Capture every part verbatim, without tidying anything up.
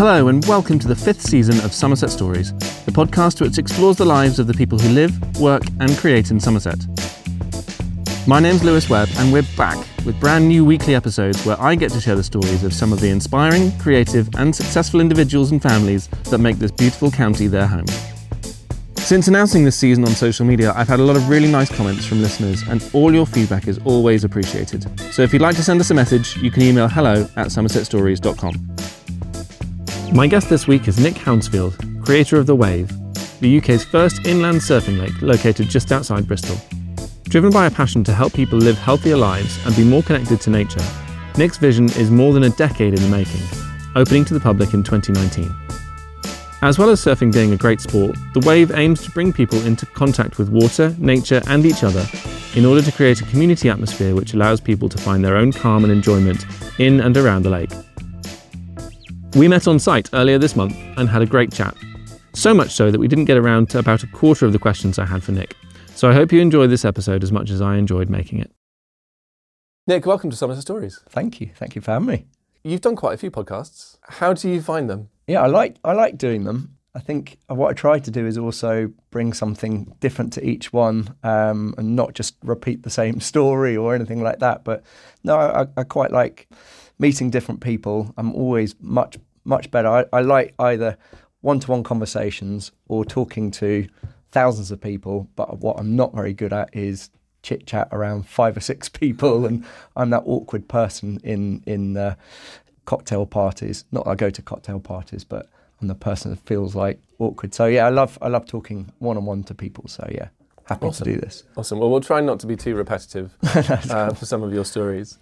Hello and welcome to the fifth season of Somerset Stories, the podcast which explores the lives of the people who live, work and create in Somerset. My name's Lewis Webb and we're back with brand new weekly episodes where I get to share the stories of some of the inspiring, creative and successful individuals and families that make this beautiful county their home. Since announcing this season on social media, I've had a lot of really nice comments from listeners and all your feedback is always appreciated. So if you'd like to send us a message, you can email hello at somerset stories dot com. My guest this week is Nick Hounsfield, creator of The Wave, the U K's first inland surfing lake located just outside Bristol. Driven by a passion to help people live healthier lives and be more connected to nature, Nick's vision is more than a decade in the making, opening to the public in twenty nineteen. As well as surfing being a great sport, The Wave aims to bring people into contact with water, nature and each other in order to create a community atmosphere which allows people to find their own calm and enjoyment in and around the lake. We met on site earlier this month and had a great chat. So much so that we didn't get around to about a quarter of the questions I had for Nick. So I hope you enjoyed this episode as much as I enjoyed making it. Nick, welcome to Somerset Stories. Thank you. Thank you for having me. You've done quite a few podcasts. How do you find them? Yeah, I like I like doing them. I think what I try to do is also bring something different to each one um, and not just repeat the same story or anything like that. But no, I, I quite like meeting different people. I'm always much, much better. I, I like either one-to-one conversations or talking to thousands of people. But what I'm not very good at is chit-chat around five or six people. And I'm that awkward person in, in uh, cocktail parties. Not that I go to cocktail parties, but I'm the person that feels like awkward. So yeah, I love I love talking one-on-one to people. So yeah, happy awesome. to do this. Awesome. Well, we'll try not to be too repetitive uh, cool. for some of your stories.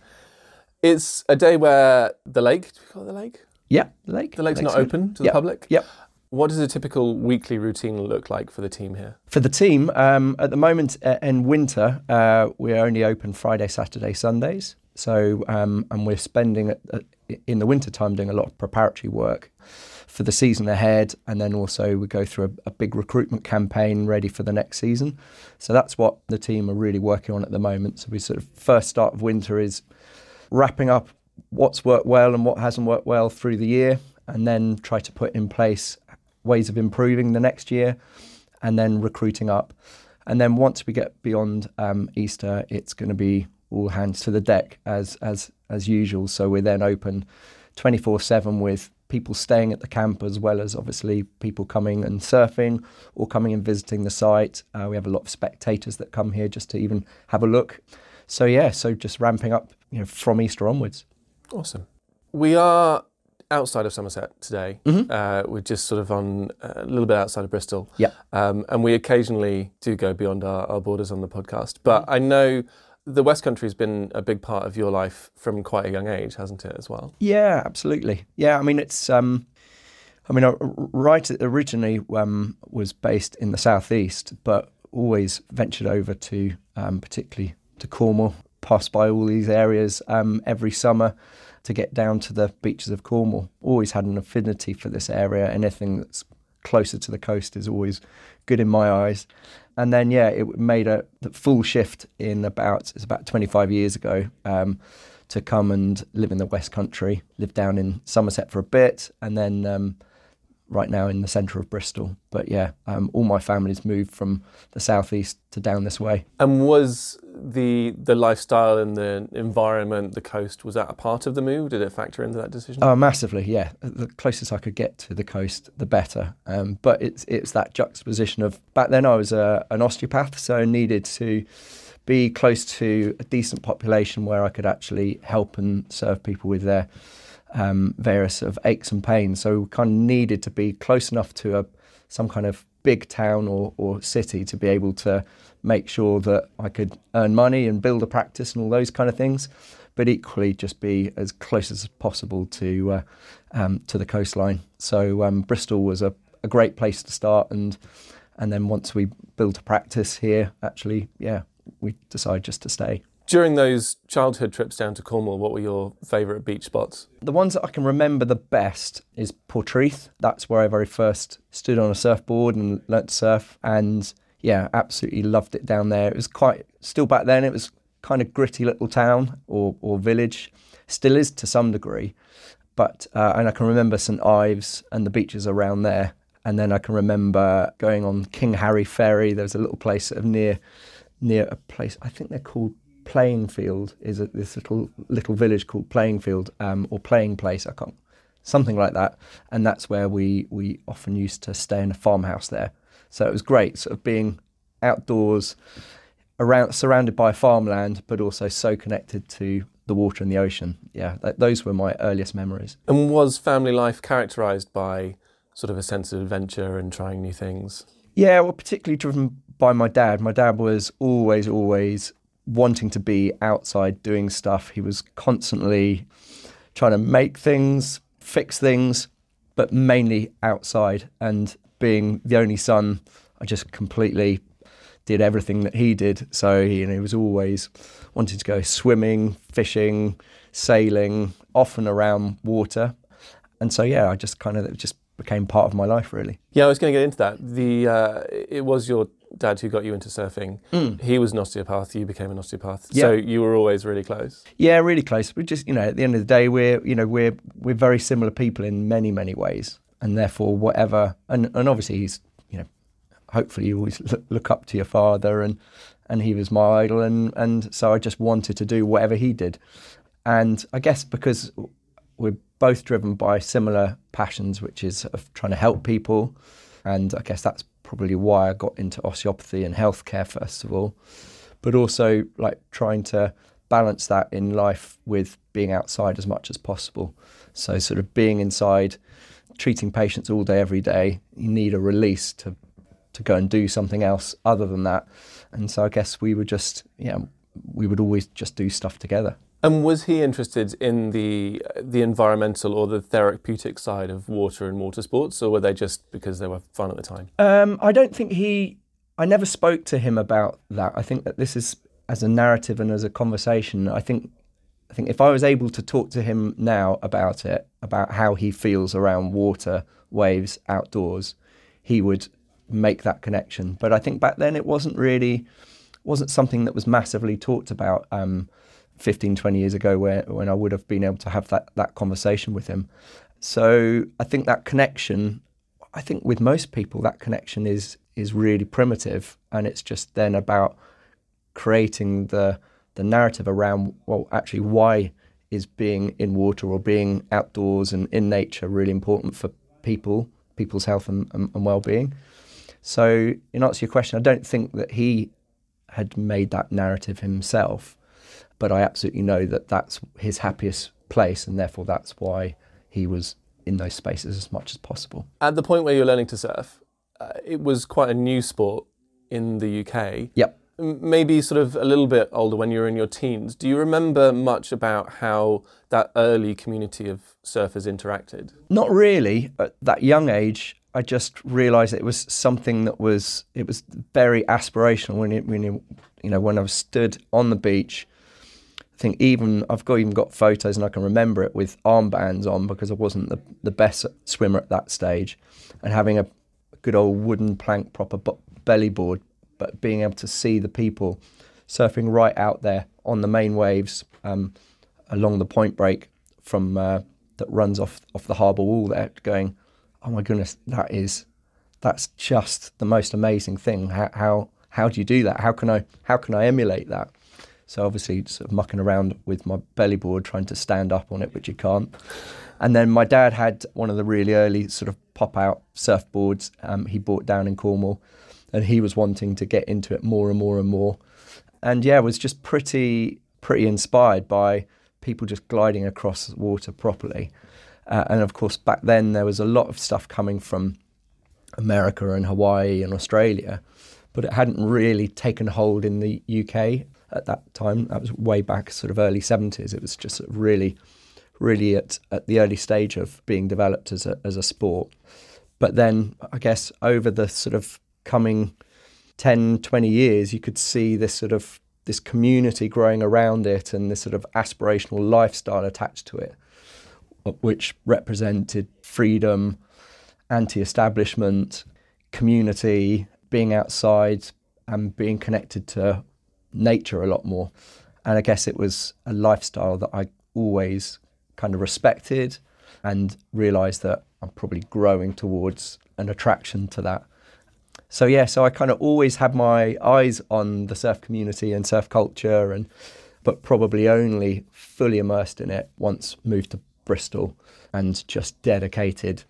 It's a day where the lake, do you call it the lake? Yeah, the lake. The lake's, the lake's not good. open to yep. the public? Yep. What does a typical weekly routine look like for the team here? For the team, um, at the moment uh, in winter, uh, we're only open Friday, Saturday, Sundays. So, um, and we're spending, uh, in the winter time, doing a lot of preparatory work for the season ahead. And then also we go through a, a big recruitment campaign ready for the next season. So that's what the team are really working on at the moment. So we sort of first start of winter is wrapping up what's worked well and what hasn't worked well through the year, and then try to put in place ways of improving the next year, and then recruiting up. And then once we get beyond um, Easter, it's going to be all hands to the deck as as as usual. So we're then open twenty-four seven with people staying at the camp, as well as obviously people coming and surfing or coming and visiting the site. Uh, we have a lot of spectators that come here just to even have a look. So yeah, so just ramping up, you know, from Easter onwards. Awesome. We are outside of Somerset today. Mm-hmm. Uh, we're just sort of on uh, a little bit outside of Bristol. Yeah. Um, and we occasionally do go beyond our, our borders on the podcast. But I know the West Country has been a big part of your life from quite a young age, hasn't it, as well? Yeah, absolutely. Yeah, I mean, it's, um, I mean, I, right originally um, was based in the southeast, but always ventured over to um, particularly to Cornwall, passed by all these areas um, every summer to get down to the beaches of Cornwall. Always had an affinity for this area. Anything that's closer to the coast is always good in my eyes. And then, yeah, it made a full shift in about, it's about twenty-five years ago, um, to come and live in the West Country, live down in Somerset for a bit, and then um, right now in the centre of Bristol. But yeah, um, all my family's moved from the southeast to down this way. And was the the lifestyle and the environment, the coast, was that a part of the move? Did it factor into that decision? Oh, massively, yeah. The closest I could get to the coast, the better. Um, but it's it's that juxtaposition of, back then I was a, an osteopath, so I needed to be close to a decent population where I could actually help and serve people with their um, various sort of aches and pains. So we kind of needed to be close enough to a some kind of big town or, or city to be able to make sure that I could earn money and build a practice and all those kind of things, but equally just be as close as possible to uh, um, to the coastline. So um, Bristol was a, a great place to start, and and then once we built a practice here, actually, yeah, we decided just to stay. During those childhood trips down to Cornwall, what were your favourite beach spots? The ones that I can remember the best is Portreath. That's where I very first stood on a surfboard and learnt to surf. And yeah, absolutely loved it down there. It was quite, still back then, it was kind of gritty little town or, or village. Still is to some degree. But uh, and I can remember St Ives and the beaches around there. And then I can remember going on King Harry Ferry. There's a little place sort of near near a place, I think they're called Playingfield, is a, this little little village called Playingfield, um, or Playing Place, I can't, something like that. And that's where we, we often used to stay in a farmhouse there. So it was great, sort of being outdoors, around surrounded by farmland, but also so connected to the water and the ocean. Yeah, th- those were my earliest memories. And was family life characterised by sort of a sense of adventure and trying new things? Yeah, well, particularly driven by my dad. My dad was always, always wanting to be outside doing stuff. He was constantly trying to make things, fix things, but mainly outside. And being the only son, I just completely did everything that he did. So he, you know, he was always wanting to go swimming, fishing, sailing, often around water. And so, yeah, I just kind of just became part of my life, really. Yeah, I was going to get into that. The uh, it was your dad who got you into surfing. Mm. He was an osteopath. You became an osteopath. Yeah. So you were always really close. Yeah, really close. We just, you know, at the end of the day, we're, you know, we're we're very similar people in many, many ways, and therefore, whatever, and and obviously, he's, you know, hopefully, you always look, look up to your father, and and he was my idol, and and so I just wanted to do whatever he did, and I guess because we're both driven by similar passions, which is of trying to help people. And I guess that's probably why I got into osteopathy and healthcare, first of all, but also like trying to balance that in life with being outside as much as possible. So sort of being inside, treating patients all day, every day, you need a release to, to go and do something else other than that. And so I guess we would just, yeah, we would always just do stuff together. And was he interested in the the environmental or the therapeutic side of water and water sports, or were they just because they were fun at the time? Um, I don't think he... I never spoke to him about that. I think that this is, as a narrative and as a conversation, I think I think if I was able to talk to him now about it, about how he feels around water, waves, outdoors, he would make that connection. But I think back then it wasn't really... wasn't something that was massively talked about um, fifteen, twenty years ago where, when I would have been able to have that, that conversation with him. So I think that connection, I think with most people, that connection is is really primitive, and it's just then about creating the the narrative around, well, actually, why is being in water or being outdoors and in nature really important for people, people's health and, and, and well-being. So in answer to your question, I don't think that he had made that narrative himself, but I absolutely know that that's his happiest place, and therefore that's why he was in those spaces as much as possible. At the point where you're learning to surf, uh, it was quite a new sport in the U K. Yep. Maybe sort of a little bit older when you were in your teens. Do you remember much about how that early community of surfers interacted? Not really. At that young age, I just realised it was something that was, it was very aspirational when it, when it, you know, when I was stood on the beach. I think even, I've got even got photos and I can remember it with armbands on because I wasn't the, the best swimmer at that stage, and having a good old wooden plank proper belly board, but being able to see the people surfing right out there on the main waves um, along the point break from uh, that runs off, off the harbour wall there, going, oh my goodness, that is, that's just the most amazing thing. How, how how do you do that? How can I how can I emulate that? So obviously sort of mucking around with my belly board, trying to stand up on it, which you can't. And then my dad had one of the really early sort of pop-out surfboards um, he bought down in Cornwall, and he was wanting to get into it more and more and more. And yeah, was just pretty pretty inspired by people just gliding across the water properly. Uh, and of course, back then there was a lot of stuff coming from America and Hawaii and Australia, but it hadn't really taken hold in the U K at that time. That was way back, sort of early seventies. It was just sort of really, really at, at the early stage of being developed as a as a sport. But then, I guess, over the sort of coming ten, twenty years, you could see this sort of this community growing around it and this sort of aspirational lifestyle attached to it, which represented freedom, anti-establishment, community, being outside and being connected to nature a lot more. And I guess it was a lifestyle that I always kind of respected and realised that I'm probably growing towards an attraction to that. So yeah, so I kind of always had my eyes on the surf community and surf culture, and but probably only fully immersed in it once moved to Bristol and just dedicated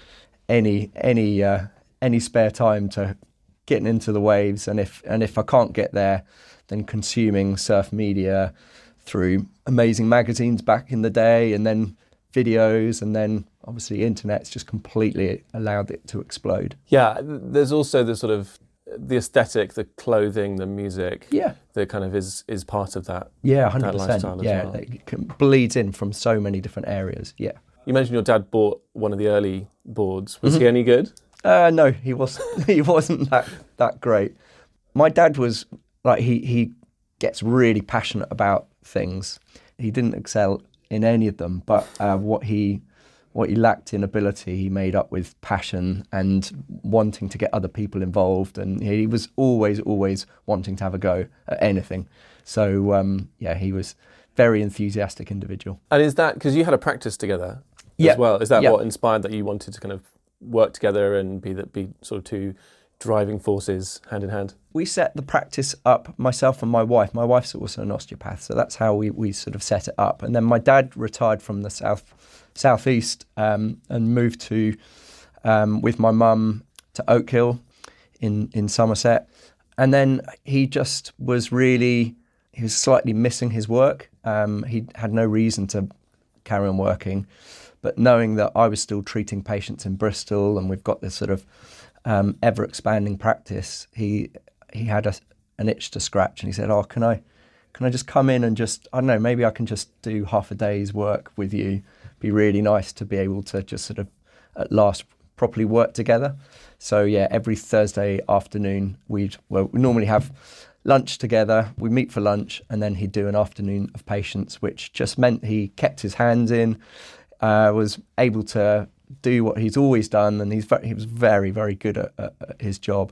any any uh, any spare time to getting into the waves. And if and if I can't get there, then consuming surf media through amazing magazines back in the day, and then videos, and then obviously internet's just completely allowed it to explode. Yeah, there's also the sort of the aesthetic, the clothing, the music. Yeah, that kind of is is part of that. Yeah, one hundred percent. That lifestyle as yeah, well. It can, bleeds in from so many different areas. Yeah. You mentioned your dad bought one of the early boards. Was Mm-hmm. he any good? Uh, no, he wasn't. He wasn't that that great. My dad was like he he gets really passionate about things. He didn't excel in any of them, but uh, what he what he lacked in ability, he made up with passion and wanting to get other people involved. And he was always always wanting to have a go at anything. So um, yeah, he was very enthusiastic individual. And is that because you had a practice together Yeah. as well? Is that Yeah. what inspired that you wanted to kind of work together and be that be sort of two driving forces hand in hand? We set the practice up, myself and my wife. My wife's also an osteopath, so that's how we, we sort of set it up. And then my dad retired from the south southeast um, and moved to um, with my mum to Oak Hill in in Somerset. And then he just was really he was slightly missing his work. Um, he had no reason to carry on working, but knowing that I was still treating patients in Bristol and we've got this sort of um, ever expanding practice, he he had a, an itch to scratch, and he said, "Oh, can I, can I just come in and just I don't know, maybe I can just do half a day's work with you. Be really nice to be able to just sort of at last properly work together." So yeah, every Thursday afternoon we'd well we normally have lunch together. We meet for lunch, and then he'd do an afternoon of patients, which just meant he kept his hands in, uh, was able to do what he's always done, and he's very, he was very, very good at, at, at his job.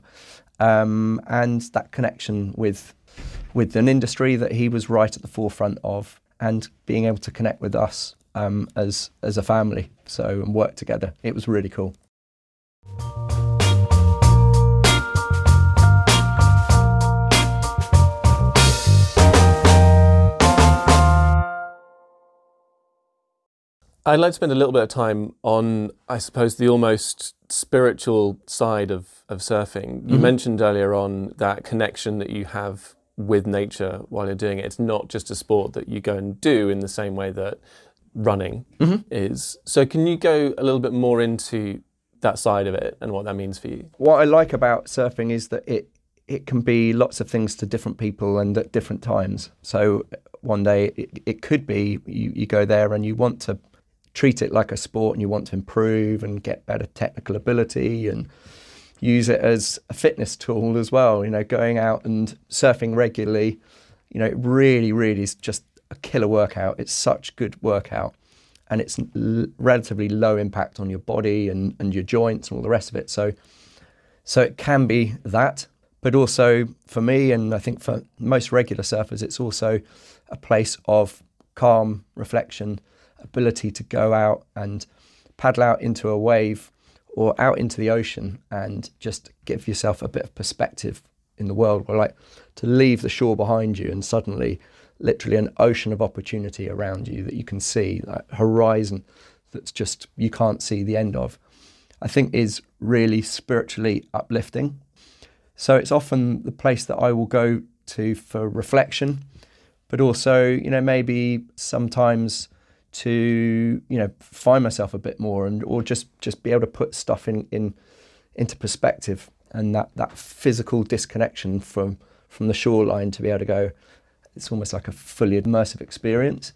Um, and that connection with with an industry that he was right at the forefront of, and being able to connect with us um, as as a family, so and work together. It was really cool. I'd like to spend a little bit of time on, I suppose, the almost spiritual side of, of surfing. You Mm-hmm. mentioned earlier on that connection that you have with nature while you're doing it. It's not just a sport that you go and do in the same way that running Mm-hmm. is. So can you go a little bit more into that side of it and what that means for you? What I like about surfing is that it it can be lots of things to different people and at different times. So one day it, it could be you, you go there and you want to treat it like a sport and you want to improve and get better technical ability and use it as a fitness tool as well. You know, going out and surfing regularly, you know, it really, really is just a killer workout. It's such good workout, and it's l- relatively low impact on your body and, and your joints and all the rest of it. So, so it can be that, but also for me, and I think for most regular surfers, it's also a place of calm reflection, ability to go out and paddle out into a wave or out into the ocean and just give yourself a bit of perspective in the world, where like to leave the shore behind you and suddenly literally an ocean of opportunity around you that you can see, like horizon that's just you can't see the end of, I think is really spiritually uplifting. So it's often the place that I will go to for reflection, but also, you know, maybe sometimes to, you know, find myself a bit more, and or just just be able to put stuff in, in into perspective, and that that physical disconnection from from the shoreline to be able to go, it's almost like a fully immersive experience.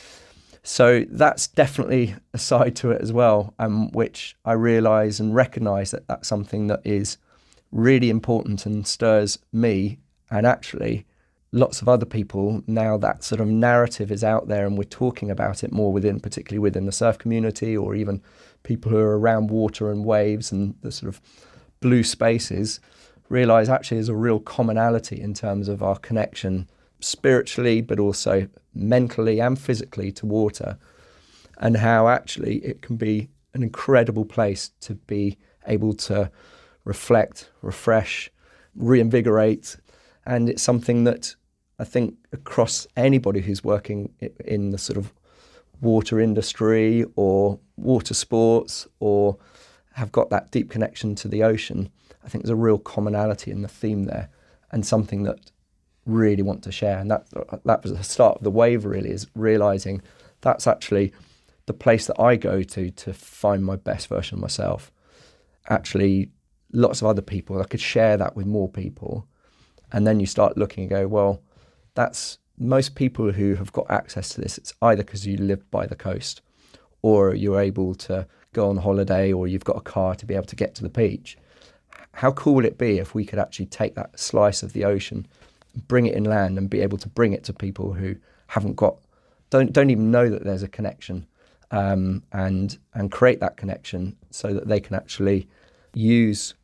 So that's definitely a side to it as well, um, which I realise and recognise that that's something that is really important and stirs me, and actually lots of other people. Now that sort of narrative is out there and we're talking about it more within, particularly within the surf community, or even people who are around water and waves and the sort of blue spaces, realise actually there's a real commonality in terms of our connection spiritually, but also mentally and physically to water. and how actually it can be an incredible place to be able to reflect, refresh, reinvigorate. And it's something that I think across anybody who's working in the sort of water industry or water sports or have got that deep connection to the ocean, I think there's a real commonality in the theme there and something that really want to share. And that that was the start of the wave, really, is realising that's actually the place that I go to to find my best version of myself. Actually, lots of other people, I could share that with more people. And then you start looking and go, well, that's most people who have got access to this. It's either because you live by the coast or you're able to go on holiday or you've got a car to be able to get to the beach. How cool would it be if we could actually take that slice of the ocean, bring it inland and be able to bring it to people who haven't got, don't don't even know that there's a connection, um, and and create that connection so that they can actually use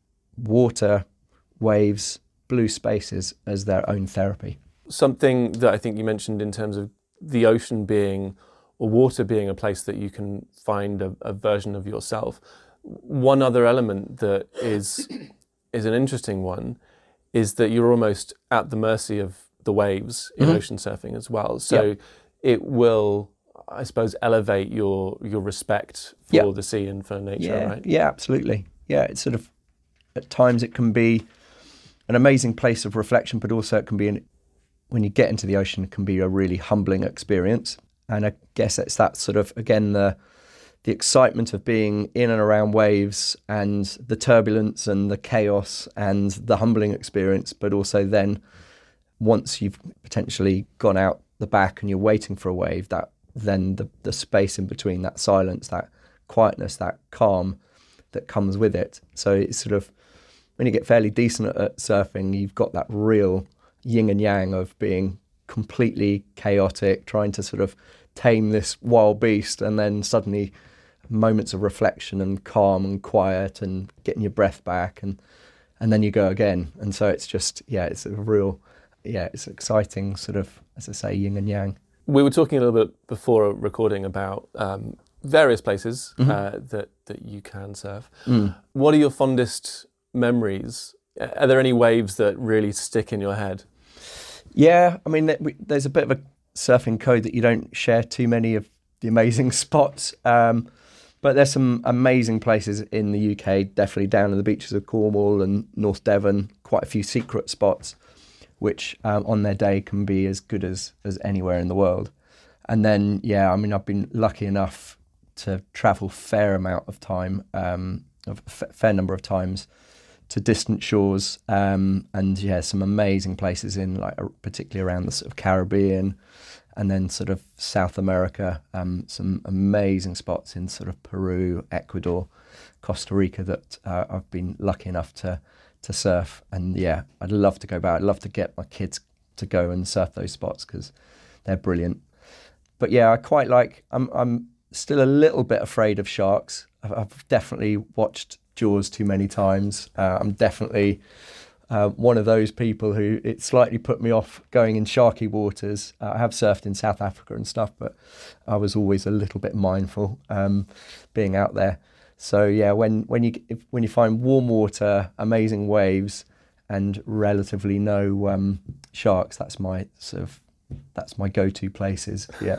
water, waves, blue spaces as their own therapy. Something that I think you mentioned in terms of the ocean being, or water being, a place that you can find a, a version of yourself. One other element that is is an interesting one is that you're almost at the mercy of the waves in mm-hmm. ocean surfing as well. So yep. it will, I suppose, elevate your your respect for yep. the sea and for nature, yeah. right? Yeah, absolutely. Yeah, it's sort of, at times it can be an amazing place of reflection, but also it can be, an, when you get into the ocean, it can be a really humbling experience. And I guess it's that sort of, again, the the excitement of being in and around waves and the turbulence and the chaos and the humbling experience, but also then once you've potentially gone out the back and you're waiting for a wave, that then the, the space in between, that silence, that quietness, that calm that comes with it. So it's sort of, when you get fairly decent at, at surfing, you've got that real yin and yang of being completely chaotic, trying to sort of tame this wild beast, and then suddenly moments of reflection and calm and quiet and getting your breath back, and and then you go again. And so it's just, yeah, it's a real, yeah, it's exciting sort of, as I say, yin and yang. We were talking a little bit before recording about um, various places mm-hmm. uh, that, that you can surf. Mm. What are your fondest memories? Are there any waves that really stick in your head? Yeah, I mean, there's a bit of a surfing code that you don't share too many of the amazing spots. Um, but there's some amazing places in the U K, definitely down in the beaches of Cornwall and North Devon, quite a few secret spots, which um, on their day can be as good as, as anywhere in the world. And then, yeah, I mean, I've been lucky enough to travel a fair amount of time, um, a fair number of times, to distant shores, um, and yeah, some amazing places in, like, particularly around the sort of Caribbean, and then sort of South America, um, some amazing spots in sort of Peru, Ecuador, Costa Rica that uh, I've been lucky enough to to surf. And yeah, I'd love to go back. I'd love to get my kids to go and surf those spots because they're brilliant. But yeah, I quite like, I'm I'm still a little bit afraid of sharks. I've, I've definitely watched Jaws too many times. Uh, I'm definitely uh, one of those people who it slightly put me off going in sharky waters. Uh, I have surfed in South Africa and stuff, but I was always a little bit mindful um, being out there. So yeah, when when you if, when you find warm water, amazing waves, and relatively no um, sharks, that's my sort of that's my go-to places. Yeah.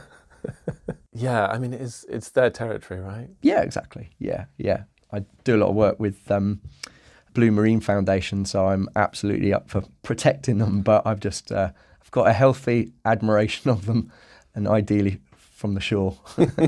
Yeah, I mean it's it's their territory, right? Yeah, exactly. Yeah, yeah. I do a lot of work with um, Blue Marine Foundation, so I'm absolutely up for protecting them. But I've just uh, I've got a healthy admiration of them, and ideally from the shore.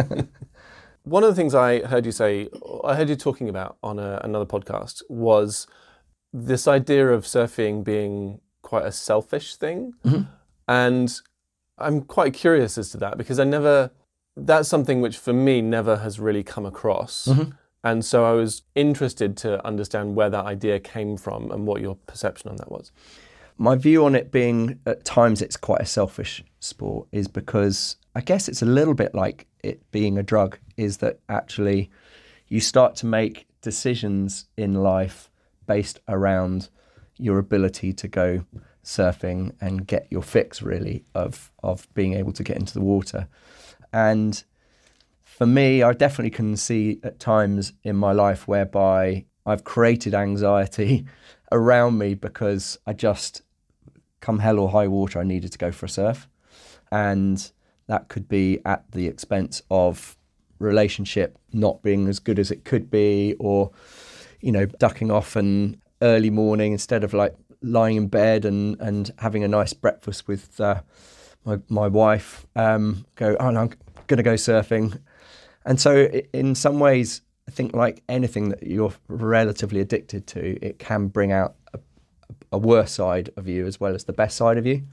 One of the things I heard you say, I heard you talking about on a, another podcast, was this idea of surfing being quite a selfish thing, mm-hmm. and I'm quite curious as to that because I never. That's something which for me never has really come across. Mm-hmm. And so I was interested to understand where that idea came from and what your perception on that was. My view on it being, at times it's quite a selfish sport, is because I guess it's a little bit like it being a drug, is that actually you start to make decisions in life based around your ability to go surfing and get your fix, really, of, of being able to get into the water. And For me, I definitely can see at times in my life whereby I've created anxiety around me because I just, come hell or high water, I needed to go for a surf. And that could be at the expense of relationship not being as good as it could be, or, you know, ducking off and early morning instead of like lying in bed and, and having a nice breakfast with uh, my, my wife, um, go, oh, no, I'm going to go surfing. And so in some ways, I think like anything that you're relatively addicted to, it can bring out a, a worse side of you as well as the best side of you.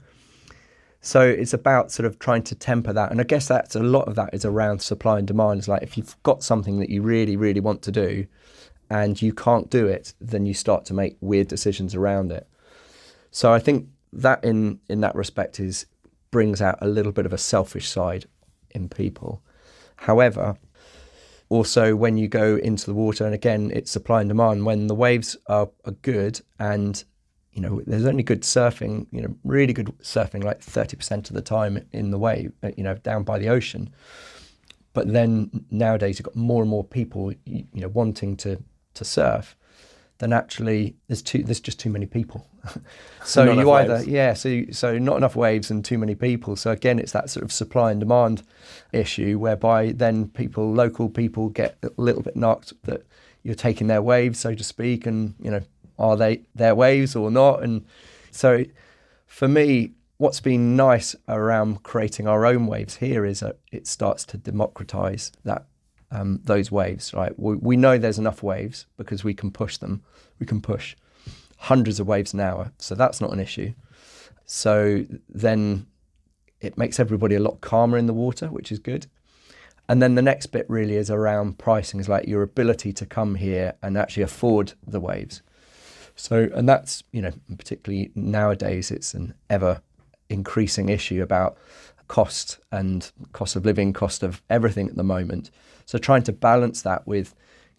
So it's about sort of trying to temper that. And I guess that's a lot of that is around supply and demand. It's like if you've got something that you really, really want to do and you can't do it, then you start to make weird decisions around it. So I think that in, in that respect is brings out a little bit of a selfish side in people. However, also when you go into the water, and again, it's supply and demand, when the waves are, are good and, you know, there's only good surfing, you know, really good surfing, like thirty percent of the time in the wave, you know, down by the ocean. But then nowadays you've got more and more people, you, you know, wanting to, to surf. Then actually there's too there's just too many people. So not you either waves. yeah so you, so not enough waves and too many people. So again, it's that sort of supply and demand issue whereby then people local people get a little bit knocked that you're taking their waves, so to speak, and you know, are they their waves or not? And so for me, what's been nice around creating our own waves here is that it starts to democratize that. Um, those waves, right? We, we know there's enough waves because we can push them. We can push hundreds of waves an hour, so that's not an issue. So then it makes everybody a lot calmer in the water, which is good. And then the next bit really is around pricing, is like your ability to come here and actually afford the waves. So, and that's, you know, particularly nowadays, it's an ever increasing issue about cost and cost of living, cost of everything at the moment. So trying to balance that with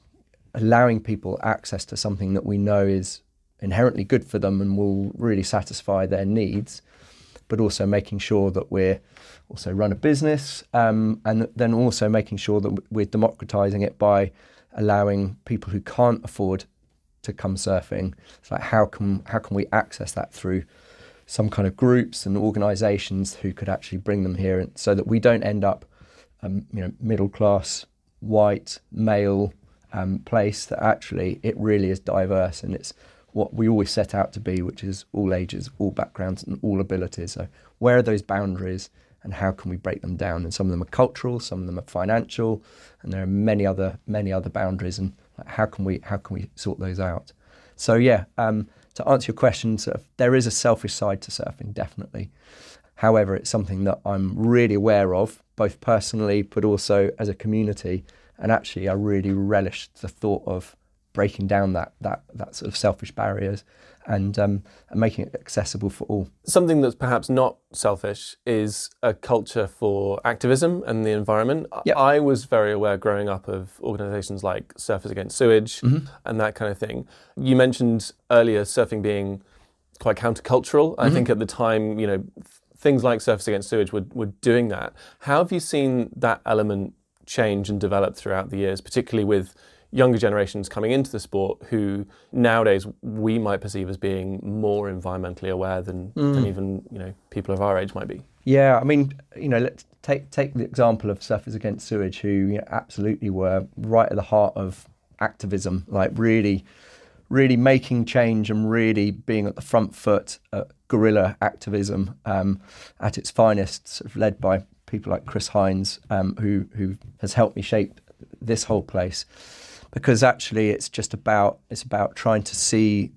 allowing people access to something that we know is inherently good for them and will really satisfy their needs, but also making sure that we're also run a business, um, and then also making sure that we're democratizing it by allowing people who can't afford to come surfing. It's like how can how can we access that through some kind of groups and organisations who could actually bring them here, and so that we don't end up, um, you know, middle class, white, male um, place. That actually it really is diverse, and it's what we always set out to be, which is all ages, all backgrounds, and all abilities. So where are those boundaries, and how can we break them down? And some of them are cultural, some of them are financial, and there are many other many other boundaries. And how can we how can we sort those out? So yeah. Um, To answer your question, sort of, there is a selfish side to surfing, definitely. However, it's something that I'm really aware of, both personally, but also as a community. And actually, I really relish the thought of breaking down that that that sort of selfish barriers and um, and making it accessible for all. Something that's perhaps not selfish is a culture for activism and the environment. Yep. I was very aware growing up of organisations like Surfers Against Sewage Mm-hmm. and that kind of thing. You mentioned earlier surfing being quite countercultural. I Mm-hmm. think at the time, you know, things like Surfers Against Sewage were, were doing that. How have you seen that element change and develop throughout the years, particularly with younger generations coming into the sport who nowadays we might perceive as being more environmentally aware than, mm. than even, you know, people of our age might be? Yeah, I mean, you know, let's take take the example of Surfers Against Sewage, who, you know, absolutely were right at the heart of activism, like really, really making change and really being at the front foot at guerrilla activism um, at its finest, sort of led by people like Chris Hines, um, who who has helped me shape this whole place. Because actually, it's just about it's about trying to see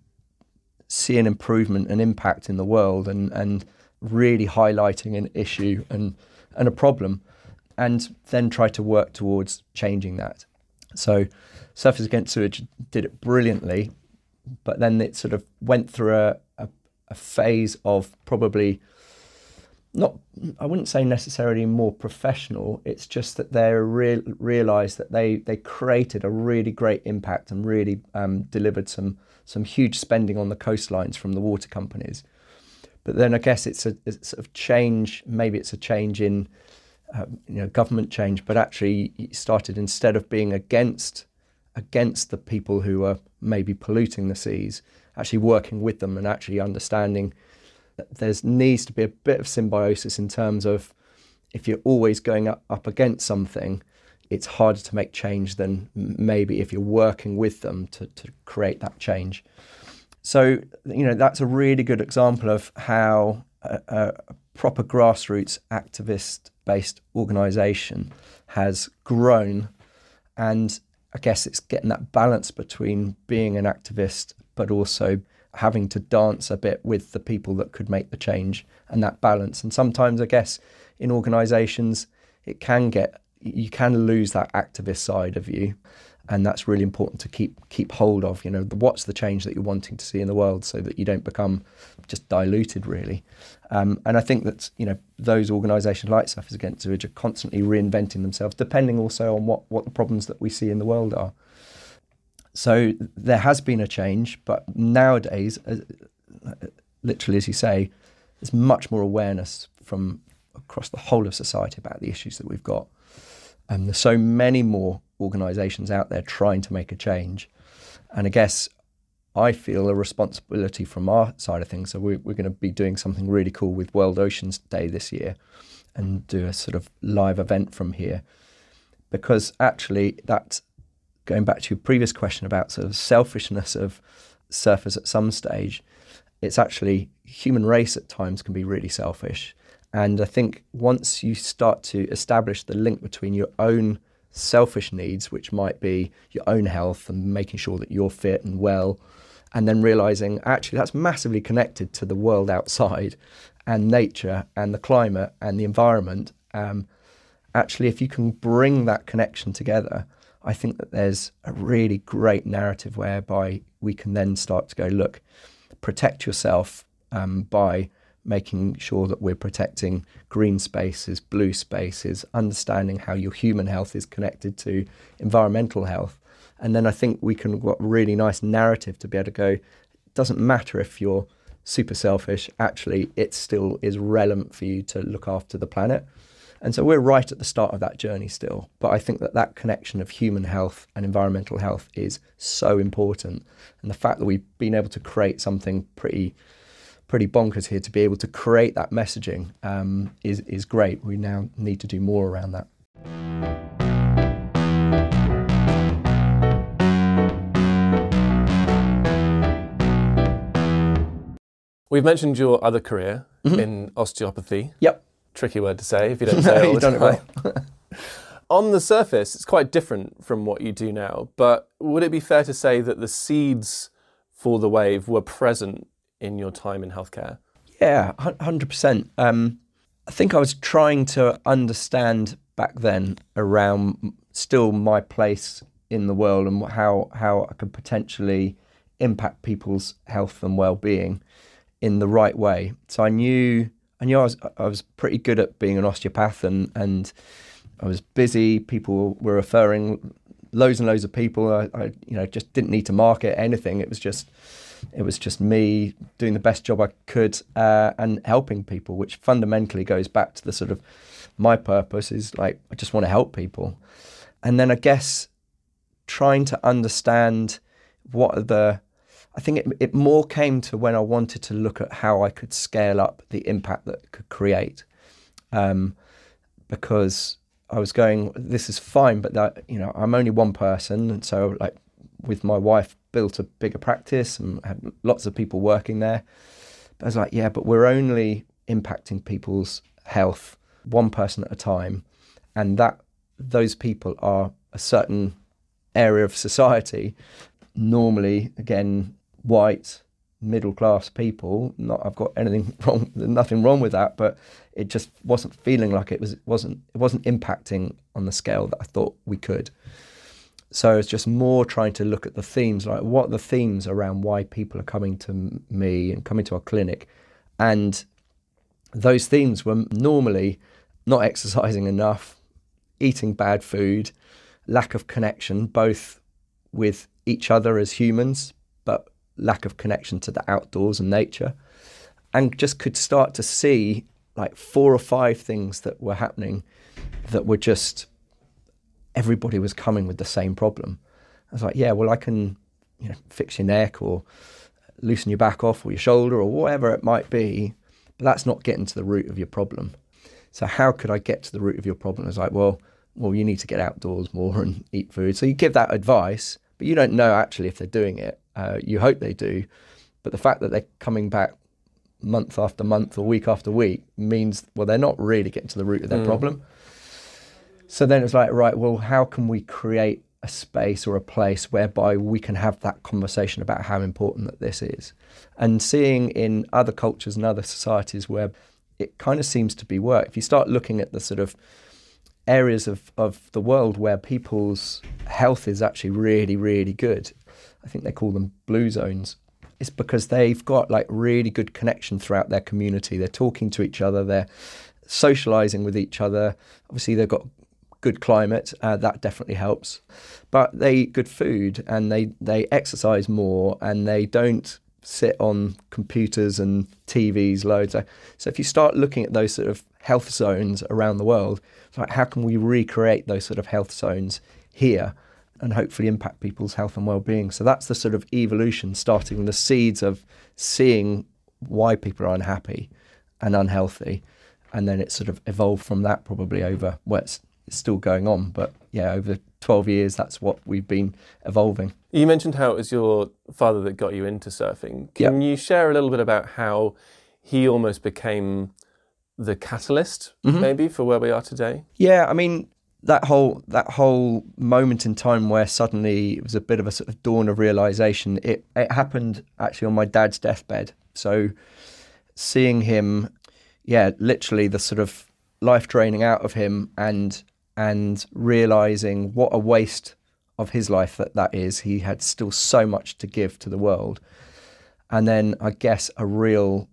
see an improvement, an impact in the world, and and really highlighting an issue and and a problem, and then try to work towards changing that. So, Surfers Against Sewage did it brilliantly, but then it sort of went through a a, a phase of probably not, I wouldn't say necessarily more professional. It's just that they re- realised that they they created a really great impact and really um, delivered some some huge spending on the coastlines from the water companies. But then I guess it's a, it's a sort of change. Maybe it's a change in uh, you know, government change, but actually started, instead of being against against the people who are maybe polluting the seas, actually working with them and actually understanding that there needs to be a bit of symbiosis in terms of, if you're always going up, up against something, it's harder to make change than maybe if you're working with them to, to create that change. So, you know, that's a really good example of how a, a proper grassroots activist-based organisation has grown. And I guess it's getting that balance between being an activist but also having to dance a bit with the people that could make the change, and that balance. And sometimes, I guess, in organisations, it can get, you can lose that activist side of you, and that's really important to keep keep hold of. You know, what's the change that you're wanting to see in the world, so that you don't become just diluted, really. Um, and I think that, you know, those organisations like Surfers Against Sewage are constantly reinventing themselves, depending also on what what the problems that we see in the world are. So there has been a change, but nowadays, uh, literally, as you say, there's much more awareness from across the whole of society about the issues that we've got. And there's so many more organisations out there trying to make a change. And I guess I feel a responsibility from our side of things. So we're, we're going to be doing something really cool with World Oceans Day this year and do a sort of live event from here. Because actually, that, going back to your previous question about sort of selfishness of surfers at some stage, it's actually, human race at times can be really selfish. And I think once you start to establish the link between your own selfish needs, which might be your own health and making sure that you're fit and well, and then realising actually that's massively connected to the world outside and nature and the climate and the environment, um, actually if you can bring that connection together, I think that there's a really great narrative whereby we can then start to go, look, protect yourself um, by making sure that we're protecting green spaces, blue spaces, understanding how your human health is connected to environmental health. And then I think we can got a really nice narrative to be able to go, it doesn't matter if you're super selfish, actually it still is relevant for you to look after the planet. And so we're right at the start of that journey still. But I think that that connection of human health and environmental health is so important. And the fact that we've been able to create something pretty pretty bonkers here, to be able to create that messaging um, is, is great. We now need to do more around that. We've mentioned your other career Mm-hmm. in osteopathy. Yep. Tricky word to say if you don't say it all You've the done it time. well. On the surface, it's quite different from what you do now, but would it be fair to say that the seeds for the wave were present in your time in healthcare? Yeah, one hundred percent. Um, I think I was trying to understand back then around still my place in the world and how, how I could potentially impact people's health and well-being in the right way. So I knew I knew I was I was pretty good at being an osteopath, and, and I was busy. People were referring loads and loads of people. I, I you know just didn't need to market anything. It was just It was just me doing the best job I could uh, and helping people, which fundamentally goes back to the sort of, my purpose is like, I just want to help people. And then I guess trying to understand what are the, I think it, it more came to when I wanted to look at how I could scale up the impact that it could create. Um, because I was going, this is fine, but that, you know, I'm only one person. And so like with my wife, built a bigger practice and had lots of people working there. But I was like, yeah, but we're only impacting people's health one person at a time. And that those people are a certain area of society, normally, again, white, middle-class people. Not, I've got anything wrong, nothing wrong with that, but it just wasn't feeling like it was, it wasn't, it wasn't impacting on the scale that I thought we could. So it's just more trying to look at the themes, like what are the themes around why people are coming to me and coming to our clinic. And those themes were normally not exercising enough, eating bad food, lack of connection, both with each other as humans, but lack of connection to the outdoors and nature. And just could start to see like four or five things that were happening that were just, everybody was coming with the same problem. I was like, yeah, well, I can, you know, fix your neck or loosen your back off or your shoulder or whatever it might be, but that's not getting to the root of your problem. So how could I get to the root of your problem? I was like, well, well, you need to get outdoors more and eat food. So you give that advice, but you don't know actually if they're doing it. Uh, you hope they do, but the fact that they're coming back month after month or week after week means, well, they're not really getting to the root of their mm. problem. So then it's like, right, well, how can we create a space or a place whereby we can have that conversation about how important that this is? And seeing in other cultures and other societies where it kind of seems to be work. If you start looking at the sort of areas of, of the world where people's health is actually really, really good, I think they call them blue zones. It's because they've got like really good connection throughout their community. They're talking to each other, they're socializing with each other. Obviously, they've got good climate, uh, that definitely helps. But they eat good food and they, they exercise more and they don't sit on computers and T Vs loads. So if you start looking at those sort of health zones around the world, it's like how can we recreate those sort of health zones here and hopefully impact people's health and well-being? So that's the sort of evolution, starting with the seeds of seeing why people are unhappy and unhealthy. And then it sort of evolved from that probably over, well, it's, it's still going on, but yeah, over twelve years, that's what we've been evolving. You mentioned how it was your father that got you into surfing. Can yep. you share a little bit about how he almost became the catalyst, mm-hmm. maybe, for where we are today? Yeah, I mean, that whole that whole moment in time where suddenly it was a bit of a sort of dawn of realization, it, it happened actually on my dad's deathbed. So seeing him, yeah, literally the sort of life draining out of him and and realizing what a waste of his life that that is. He had still so much to give to the world. And then I guess a real,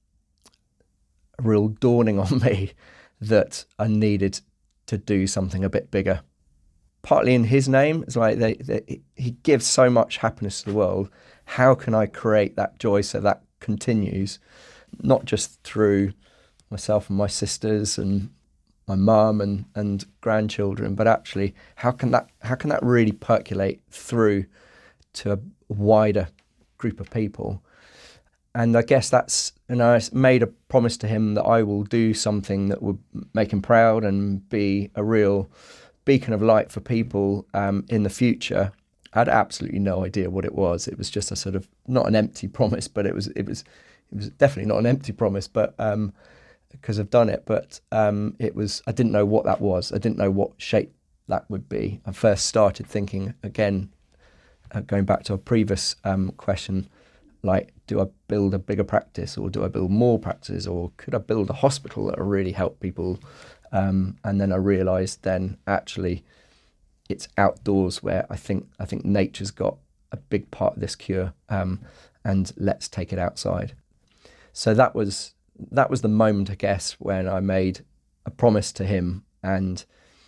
a real dawning on me that I needed to do something a bit bigger. Partly in his name, it's like they, they, he gives so much happiness to the world. How can I create that joy so that continues, not just through myself and my sisters and my mum and, and grandchildren, but actually how can that how can that really percolate through to a wider group of people? And I guess that's, and I made a promise to him that I will do something that would make him proud and be a real beacon of light for people um, in the future. I had absolutely no idea what it was. It was just a sort of, not an empty promise, but it was it was it was definitely not an empty promise, but um, because I've done it. But um, it was, I didn't know what that was. I didn't know what shape that would be. I first started thinking again, uh, going back to a previous um, question, like, do I build a bigger practice or do I build more practices, or could I build a hospital that will really help people? Um, and then I realised then actually it's outdoors where I think I think nature's got a big part of this cure, um, and let's take it outside. So that was that was the moment, I guess, when I made a promise to him, and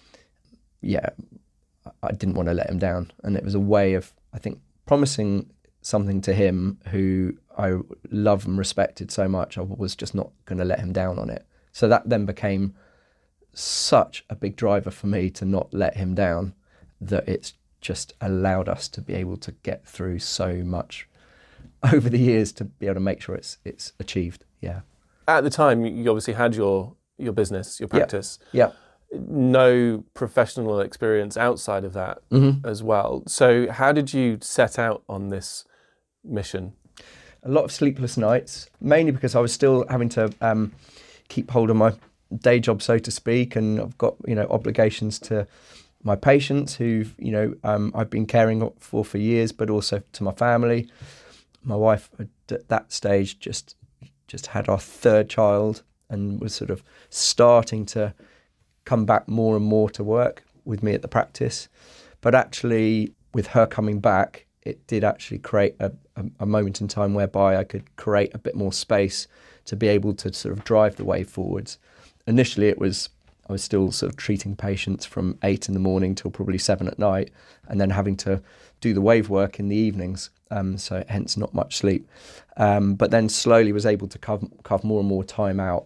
yeah, I didn't want to let him down. And it was a way of, I think, promising something to him who I love and respected so much. I was just not going to let him down on it. So that then became such a big driver for me to not let him down, that it's just allowed us to be able to get through so much over the years to be able to make sure it's it's achieved. Yeah. At the time, you obviously had your your business, your practice. Yeah. yeah. No professional experience outside of that mm-hmm. as well. So how did you set out on this mission? A lot of sleepless nights, mainly because I was still having to um, keep hold of my day job, so to speak, and I've got, you know, obligations to my patients who, you know, um, I've been caring for for years, but also to my family. My wife at that stage just just had our third child and was sort of starting to come back more and more to work with me at the practice. But actually, with her coming back, it did actually create a, a, a moment in time whereby I could create a bit more space to be able to sort of drive the way forwards. Initially, it was I was still sort of treating patients from eight in the morning till probably seven at night, and then having to do the wave work in the evenings, um, so hence not much sleep. Um, but then slowly was able to carve, carve more and more time out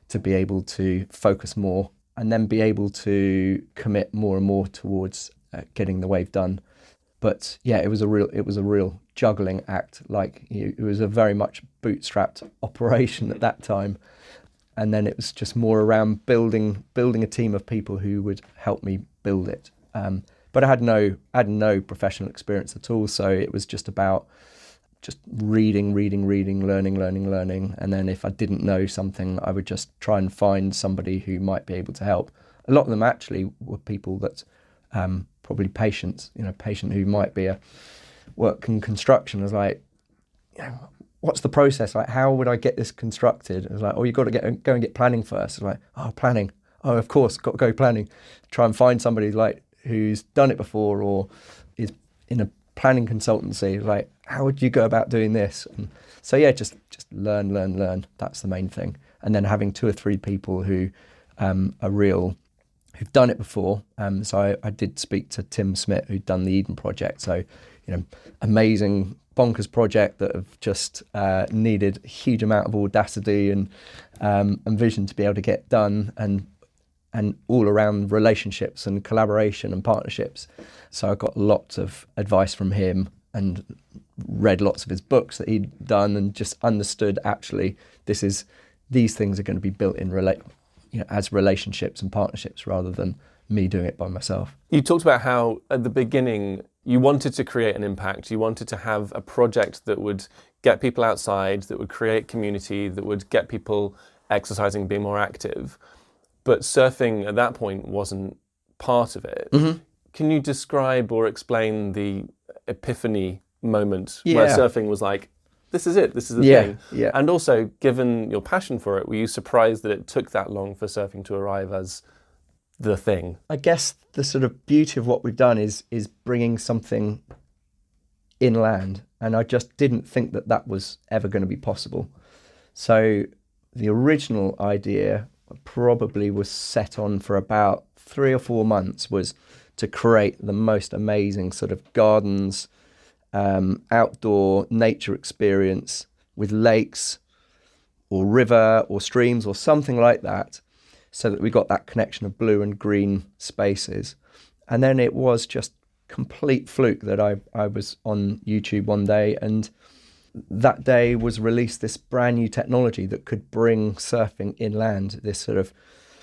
to be able to focus more and then be able to commit more and more towards uh, getting the wave done. But yeah, it was a real it was a real juggling act. Like, you, it was a very much bootstrapped operation at that time. And then it was just more around building building a team of people who would help me build it. Um, but I had no I had no professional experience at all, so it was just about just reading, reading, reading, learning, learning, learning. And then if I didn't know something, I would just try and find somebody who might be able to help. A lot of them actually were people that um, probably patients, you know, patient who might be a work in construction. I was like, you know, what's the process? Like, how would I get this constructed? It was like, oh, you've got to get go and get planning first. I was like, oh, planning. Oh, of course, got to go planning. Try and find somebody like who's done it before or is in a planning consultancy. Like, how would you go about doing this? And so yeah, just just learn, learn, learn. That's the main thing. And then having two or three people who um, are real, who've done it before. Um, so I, I did speak to Tim Smith, who'd done the Eden Project. So, you know, amazing, bonkers project that have just uh, needed a huge amount of audacity and um, and vision to be able to get done, and and all around relationships and collaboration and partnerships. So I got lots of advice from him and read lots of his books that he'd done, and just understood actually this is these things are going to be built in relate, you know, as relationships and partnerships rather than me doing it by myself. You talked about how at the beginning you wanted to create an impact. You wanted to have a project that would get people outside, that would create community, that would get people exercising, being more active. But surfing at that point wasn't part of it. Mm-hmm. Can you describe or explain the epiphany moment yeah. where surfing was like, this is it, this is the yeah, thing? Yeah. And also, given your passion for it, were you surprised that it took that long for surfing to arrive as the thing? I guess the sort of beauty of what we've done is is bringing something inland, and I just didn't think that that was ever going to be possible. So the original idea probably was set on for about three or four months was to create the most amazing sort of gardens, um, outdoor nature experience with lakes or river or streams or something like that, so that we got that connection of blue and green spaces. And then it was just complete fluke that I, I was on YouTube one day, and that day was released this brand new technology that could bring surfing inland, this sort of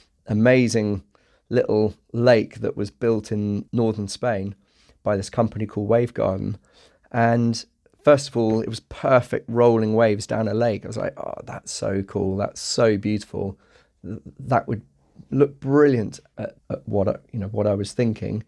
amazing little lake that was built in northern Spain by this company called Wave Garden. And first of all, it was perfect rolling waves down a lake. I was like, oh, that's so cool. That's so beautiful. That would look brilliant at, at what I, you know, what I was thinking.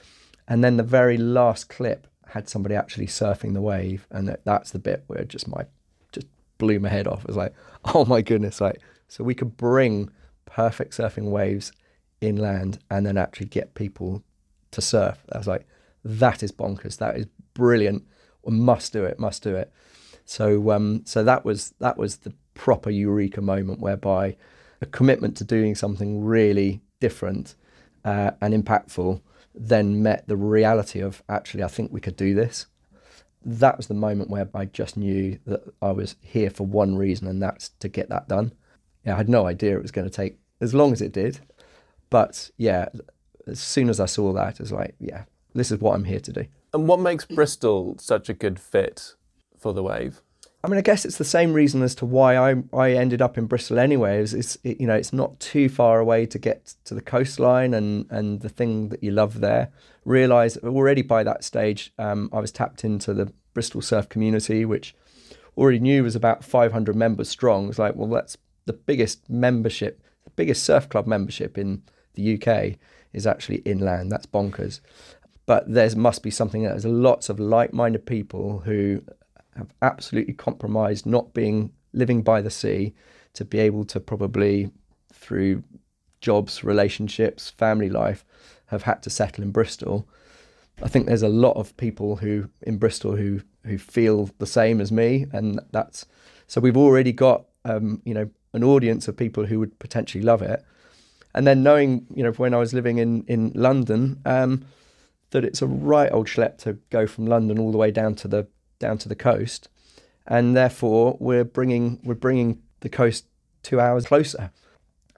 And then the very last clip had somebody actually surfing the wave, and that, that's the bit where just my just blew my head off. It was like, oh my goodness, like, so we could bring perfect surfing waves inland and then actually get people to surf. I was like, that is bonkers. That is brilliant. We must do it. Must do it. So um, so that was that was the proper eureka moment, whereby a commitment to doing something really different uh, and impactful then met the reality of, actually, I think we could do this. That was the moment where I just knew that I was here for one reason, and that's to get that done. Yeah, I had no idea it was going to take as long as it did. But yeah, as soon as I saw that, it was like, yeah, this is what I'm here to do. And what makes Bristol such a good fit for the wave? I mean, I guess it's the same reason as to why I I ended up in Bristol anyway. It's, it's it, you know, it's not too far away to get to the coastline and, and the thing that you love there. Realise already by that stage, um, I was tapped into the Bristol surf community, which already knew was about five hundred members strong. It was like, well, that's the biggest membership, the biggest surf club membership in the U K is actually inland. That's bonkers. But there must be something else. There's lots of like-minded people who have absolutely compromised not being living by the sea to be able to probably, through jobs, relationships, family life, have had to settle in Bristol. I think there's a lot of people who in Bristol who who feel the same as me, and that's so we've already got um, you know an audience of people who would potentially love it. And then knowing, you know, when I was living in in London, um, that it's a right old schlep to go from London all the way down to the down to the coast, and therefore we're bringing we're bringing the coast two hours closer.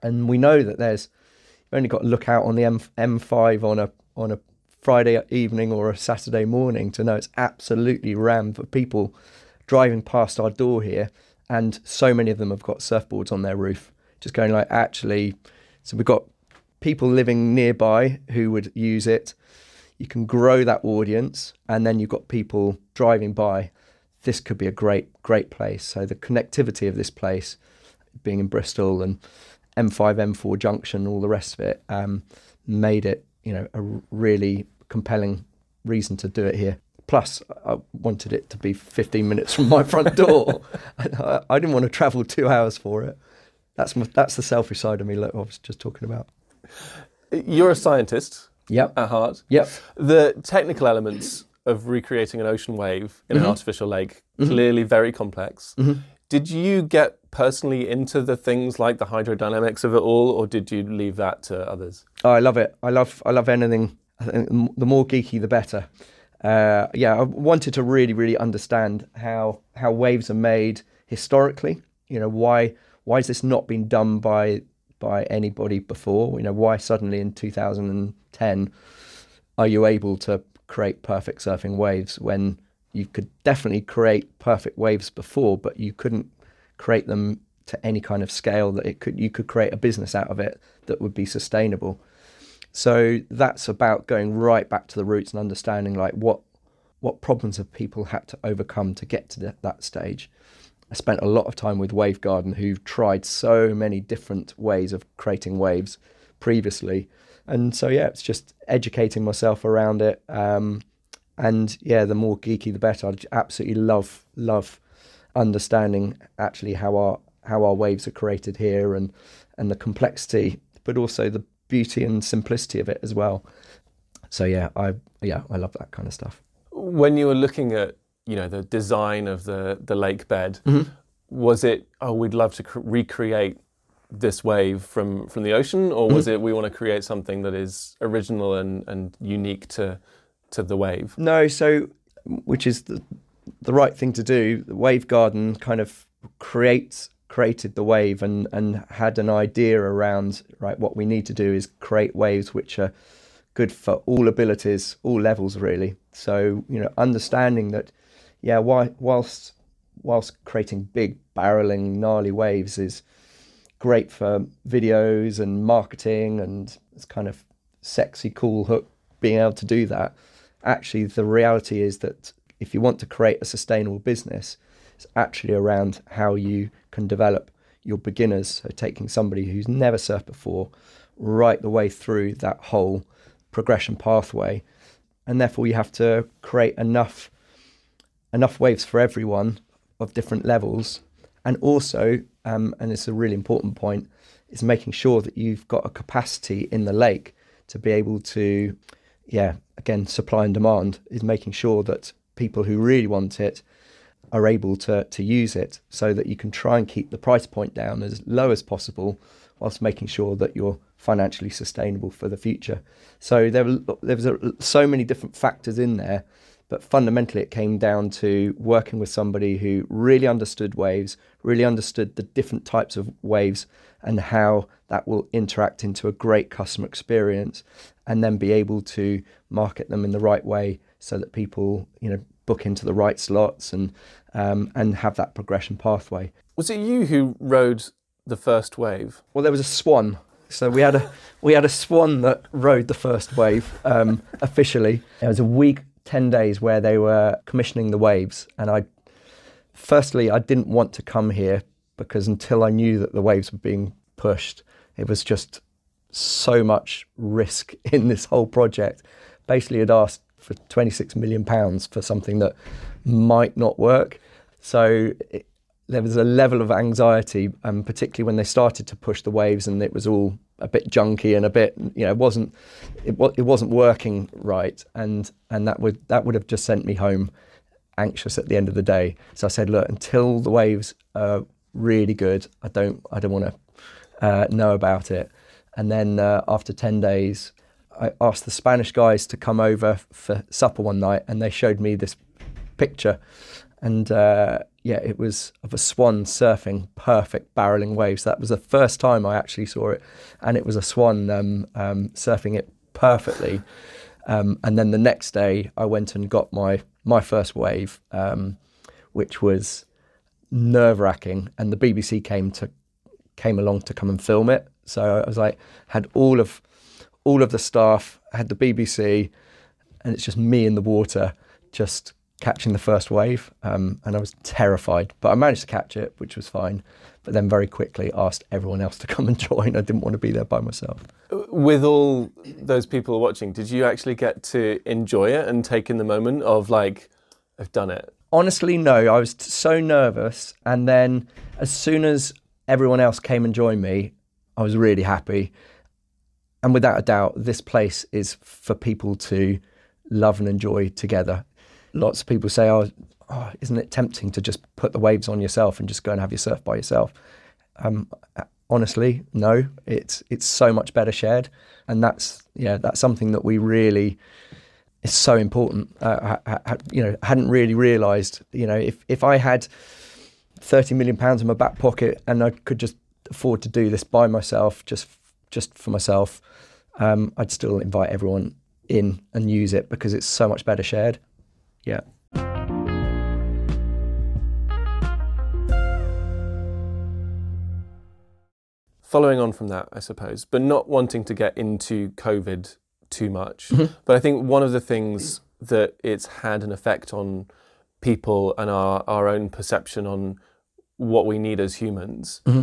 And we know that there's, you've only got to look out on the M, M5 on a on a Friday evening or a Saturday morning to know it's absolutely rammed for people driving past our door here. And so many of them have got surfboards on their roof, just going like, actually, so we've got people living nearby who would use it. You can grow that audience, and then you've got people driving by. This could be a great, great place. So the connectivity of this place, being in Bristol and M five, M four junction, all the rest of it, um, made it, you know, a really compelling reason to do it here. Plus, I wanted it to be fifteen minutes from my front door. I, I didn't want to travel two hours for it. That's my, that's the selfish side of me that I was just talking about. You're a scientist yep. at heart. Yep. The technical elements of recreating an ocean wave in mm-hmm. an artificial lake, mm-hmm. clearly very complex. Mm-hmm. Did you get personally into the things like the hydrodynamics of it all, or did you leave that to others? Oh, I love it. I love I love anything. I think the more geeky, the better. Uh, yeah, I wanted to really, really understand how how waves are made historically. You know, why why has this not been done by by anybody before? You know, why suddenly in two thousand ten are you able to create perfect surfing waves when you could definitely create perfect waves before, but you couldn't create them to any kind of scale that it could you could create a business out of it that would be sustainable. So that's about going right back to the roots and understanding like what what problems have people had to overcome to get to the, that stage. I spent a lot of time with Wavegarden, who've tried so many different ways of creating waves previously. And so, yeah, it's just educating myself around it. Um, and yeah, the more geeky, the better. I absolutely love, love understanding actually how our how our waves are created here and, and the complexity, but also the beauty and simplicity of it as well. So yeah, I yeah, I love that kind of stuff. When you were looking at, you know, the design of the, the lake bed, mm-hmm. was it, oh, we'd love to cr- recreate this wave from, from the ocean, or was mm-hmm. it we want to create something that is original and, and unique to to the wave? No, so, which is the, the right thing to do. The Wavegarden kind of creates created the wave and, and had an idea around, right, what we need to do is create waves which are good for all abilities, all levels really. So, you know, understanding that, yeah, why, whilst whilst creating big barreling gnarly waves is great for videos and marketing and it's kind of sexy, cool hook being able to do that. Actually, the reality is that if you want to create a sustainable business, it's actually around how you can develop your beginners. So taking somebody who's never surfed before right the way through that whole progression pathway. And therefore you have to create enough enough waves for everyone of different levels. And also, um, and it's a really important point, is making sure that you've got a capacity in the lake to be able to, yeah, again, supply and demand, is making sure that people who really want it are able to to use it, so that you can try and keep the price point down as low as possible whilst making sure that you're financially sustainable for the future. So there, there was a, so many different factors in there, but fundamentally it came down to working with somebody who really understood waves, really understood the different types of waves and how that will interact into a great customer experience, and then be able to market them in the right way so that people, you know, book into the right slots and um, and have that progression pathway. Was it you who rode the first wave? Well, there was a swan. So we had a we had a swan that rode the first wave um, officially. It was a week, ten days where they were commissioning the waves, and I, firstly, I didn't want to come here because until I knew that the waves were being pushed, it was just so much risk in this whole project. Basically, I'd asked for twenty-six million pounds for something that might not work. So it, there was a level of anxiety, um, particularly when they started to push the waves and it was all a bit junky and a bit, you know, it wasn't, it, it wasn't working right. And, and that would, that would have just sent me home anxious at the end of the day. So I said, look, until the waves are really good, I don't, I don't want to uh, know about it. And then uh, after ten days, I asked the Spanish guys to come over for supper one night, and they showed me this picture And uh, yeah, it was of a swan surfing perfect barreling waves. That was the first time I actually saw it, and it was a swan um, um, surfing it perfectly. Um, and then the next day, I went and got my my first wave, um, which was nerve-wracking. And the B B C came to came along to come and film it. So I was like, had all of all of the staff, had the B B C, and it's just me in the water, just catching the first wave. Um, and I was terrified, but I managed to catch it, which was fine. But then very quickly asked everyone else to come and join. I didn't want to be there by myself. With all those people watching, did you actually get to enjoy it and take in the moment of like, I've done it? Honestly, no. I was t- so nervous. And then as soon as everyone else came and joined me, I was really happy. And without a doubt, this place is for people to love and enjoy together. Lots of people say, oh, oh, isn't it tempting to just put the waves on yourself and just go and have your surf by yourself? Um, honestly, no. It's it's so much better shared, and that's yeah, that's something that we really is so important. Uh, I, I, you know, hadn't really realised. You know, if if I had thirty million pounds in my back pocket and I could just afford to do this by myself, just just for myself, um, I'd still invite everyone in and use it because it's so much better shared. Yeah. Following on from that, I suppose, but not wanting to get into COVID too much, Mm-hmm. but I think one of the things that it's had an effect on people and our, our own perception on what we need as humans. Mm-hmm.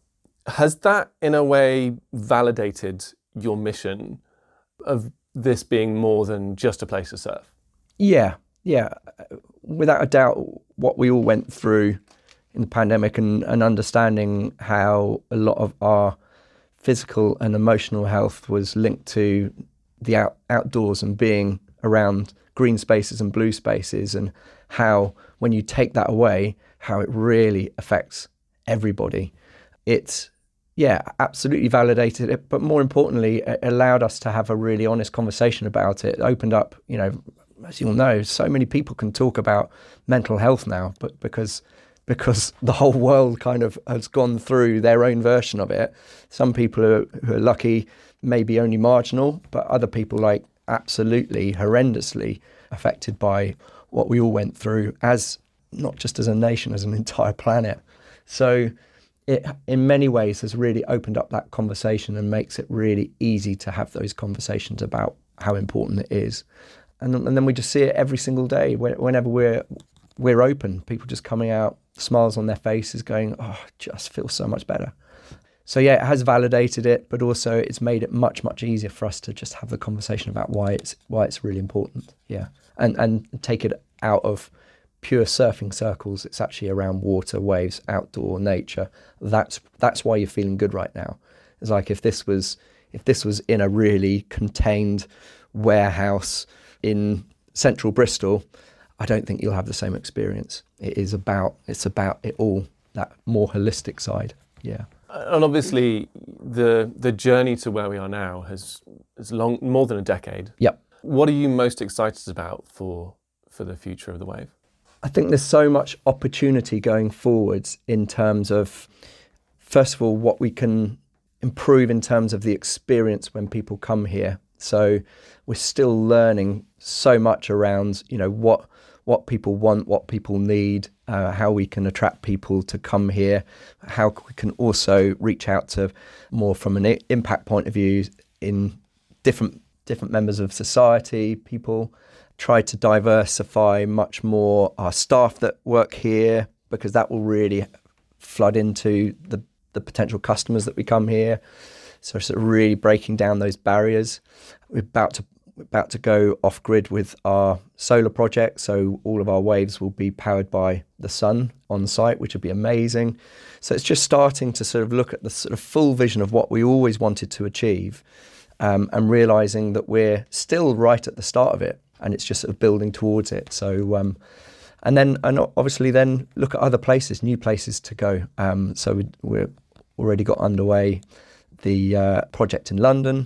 Has that in a way validated your mission of this being more than just a place to surf? Yeah, yeah. Without a doubt, what we all went through in the pandemic and, and understanding how a lot of our physical and emotional health was linked to the out, outdoors and being around green spaces and blue spaces, and how when you take that away, how it really affects everybody. It's, yeah, absolutely validated it, but more importantly, it allowed us to have a really honest conversation about it. It opened up, you know, as you'll know, so many people can talk about mental health now, but because because the whole world kind of has gone through their own version of it. Some people are, who are lucky, maybe only marginal, but other people like absolutely horrendously affected by what we all went through, as not just as a nation, as an entire planet. So it, in many ways, has really opened up that conversation and makes it really easy to have those conversations about how important it is. And, and then we just see it every single day. Whenever we're we're open, people just coming out, smiles on their faces, going, "Oh, it just feels so much better." So yeah, it has validated it, but also it's made it much much easier for us to just have the conversation about why it's why it's really important. Yeah, and and take it out of pure surfing circles. It's actually around water, waves, outdoor nature. That's that's why you're feeling good right now. It's like if this was if this was in a really contained warehouse in central Bristol, I don't think you'll have the same experience. It is about it's about it all, that more holistic side. Yeah. And obviously the the journey to where we are now has is long more than a decade. Yep. What are you most excited about for for the future of the wave? I think there's so much opportunity going forwards in terms of, first of all, what we can improve in terms of the experience when people come here. So we're still learning so much around, you know, what what people want, what people need, uh, how we can attract people to come here, how we can also reach out to more from an impact point of view in different different members of society, people. Try to diversify much more our staff that work here, because that will really flood into the, the potential customers that we come here. So sort of really breaking down those barriers. We're about to we're about to go off grid with our solar project, so all of our waves will be powered by the sun on site, which would be amazing. So it's just starting to sort of look at the sort of full vision of what we always wanted to achieve, um, and realizing that we're still right at the start of it, and it's just sort of building towards it. So, um, and then and obviously then look at other places, new places to go. Um, so we, we're already got underway the uh, project in London.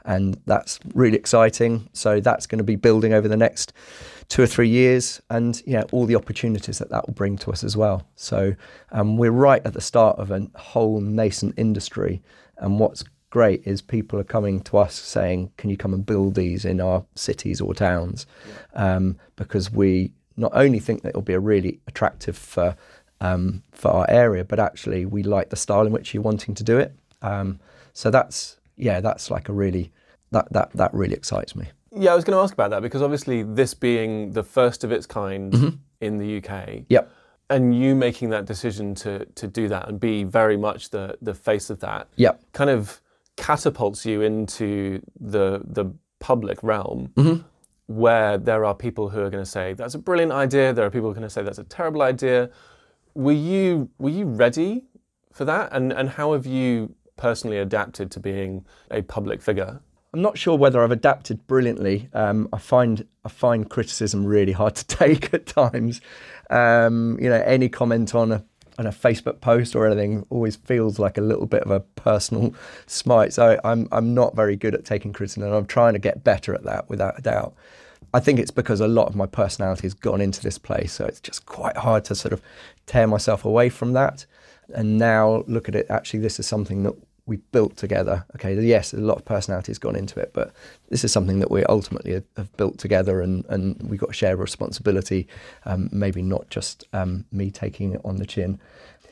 and that's really exciting. So that's going to be building over the next two or three years, and yeah, all the opportunities that that will bring to us as well. So um, we're right at the start of a whole nascent industry, and what's great is people are coming to us saying, can you come and build these in our cities or towns? Yeah. Um, because we not only think that it'll be a really attractive for um, for our area, but actually we like the style in which you're wanting to do it. Um, so that's yeah, that's like a really that that that really excites me. Yeah, I was going to ask about that, because obviously this being the first of its kind mm-hmm. in the U K, yep. and you making that decision to to do that and be very much the the face of that, yep. kind of catapults you into the the public realm, mm-hmm. where there are people who are going to say that's a brilliant idea, there are people who are going to say that's a terrible idea. Were you were you ready for that, and and how have you personally adapted to being a public figure? I'm not sure whether I've adapted brilliantly. Um, I find I find criticism really hard to take at times. Um, you know, any comment on a on a Facebook post or anything always feels like a little bit of a personal smite. So I'm I'm not very good at taking criticism, and I'm trying to get better at that, without a doubt. I think it's because a lot of my personality has gone into this place, so it's just quite hard to sort of tear myself away from that. And now look at it, actually this is something that we built together. Okay, yes, a lot of personality has gone into it, but this is something that we ultimately have, have built together, and, and we've got to share responsibility, um, maybe not just um, me taking it on the chin.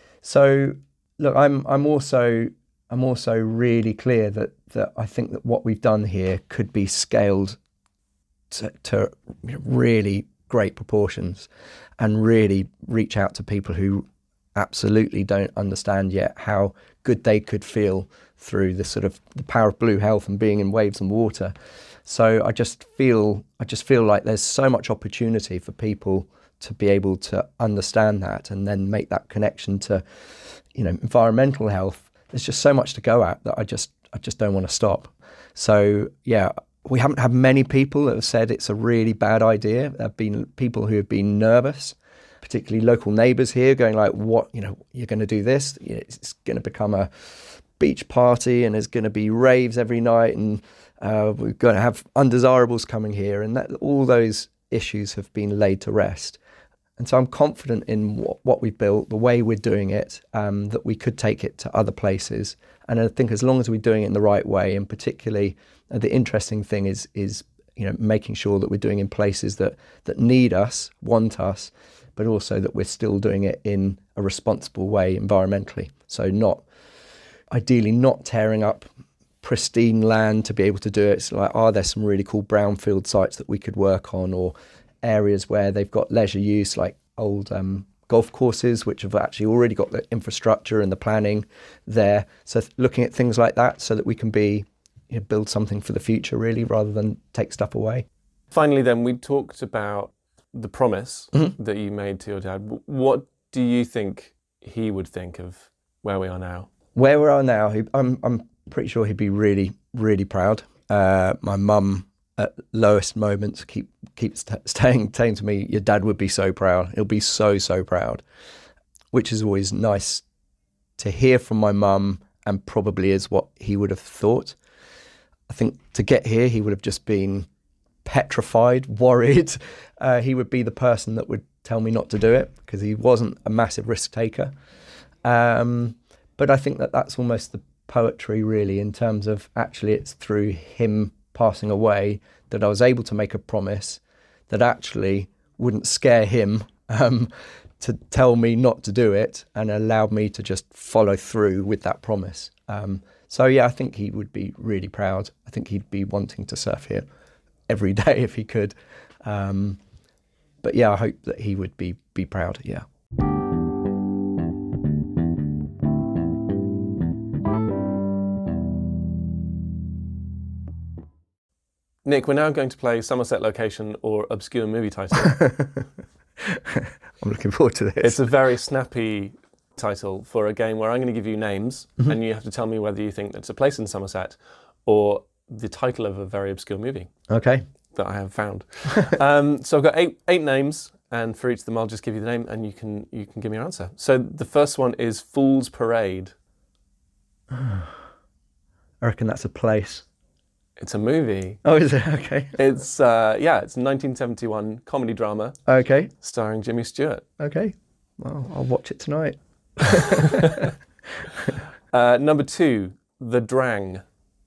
So look, I'm I'm also I'm also really clear that that I think that what we've done here could be scaled to, to really great proportions, and really reach out to people who absolutely don't understand yet how good they could feel through the sort of the power of blue health and being in waves and water. So I just feel I just feel like there's so much opportunity for people to be able to understand that, and then make that connection to, you know, environmental health. There's just so much to go at that I just I just don't want to stop. So yeah, we haven't had many people that have said it's a really bad idea. There have been people who have been nervous, particularly local neighbours here, going like, what, you know, you're going to do this? It's going to become a beach party, and there's going to be raves every night, and uh, we're going to have undesirables coming here, and that, all those issues have been laid to rest. And so I'm confident in what, what we've built, the way we're doing it, um, that we could take it to other places. And I think as long as we're doing it in the right way, and particularly uh, the interesting thing is, is you know, making sure that we're doing in places that that need us, want us, but also that we're still doing it in a responsible way environmentally. So not, ideally not tearing up pristine land to be able to do it. It's like, are there some really cool brownfield sites that we could work on, or areas where they've got leisure use, like old um, golf courses, which have actually already got the infrastructure and the planning there. So th- looking at things like that so that we can be, you know, build something for the future really, rather than take stuff away. Finally then, we talked about the promise mm-hmm. that you made to your dad. What do you think he would think of where we are now? Where we are now, he, I'm I'm pretty sure he'd be really, really proud. Uh, my mum, at lowest moments, keep keeps t- saying, saying to me, your dad would be so proud. He'll be so, so proud, which is always nice to hear from my mum, and probably is what he would have thought. I think to get here, he would have just been petrified, worried. Uh, he would be the person that would tell me not to do it, because he wasn't a massive risk taker. Um, but I think that that's almost the poetry really, in terms of actually it's through him passing away that I was able to make a promise that actually wouldn't scare him, um, to tell me not to do it, and allowed me to just follow through with that promise. Um, so yeah, I think he would be really proud. I think he'd be wanting to surf here every day if he could. Um, but yeah, I hope that he would be be proud, yeah. Nick, we're now going to play Somerset location or obscure movie title. I'm looking forward to this. It's a very snappy title for a game where I'm going to give you names, mm-hmm. and you have to tell me whether you think that's a place in Somerset or the title of a very obscure movie. Okay. That I have found. um, so I've got eight eight names, and for each of them I'll just give you the name, and you can you can give me your answer. So the first one is Fool's Parade. I reckon that's a place. It's a movie. Oh, is it? Okay. It's, uh, yeah, it's a nineteen seventy-one comedy drama Okay. starring Jimmy Stewart. Okay. Well, I'll watch it tonight. uh, number two, The Drang.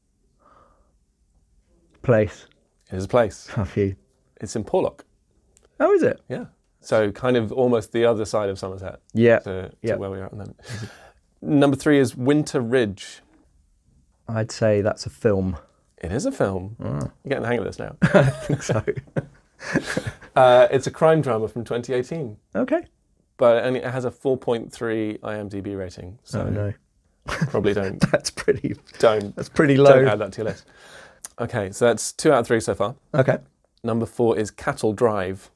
Place. It is a place. Oh, phew. It's in Porlock. Oh, is it? Yeah. So kind of almost the other side of Somerset. Yeah. To, to yeah. where we are at the moment. Number three is Winter Ridge. I'd say that's a film. It is a film. Oh. You're getting the hang of this now. I think so. uh, it's a crime drama from twenty eighteen. Okay. But and it has a four point three IMDb rating. So oh, no. probably don't. That's pretty. Don't. That's pretty low. Don't add that to your list. Okay, so that's two out of three so far. Okay. Number four is Cattle Drive.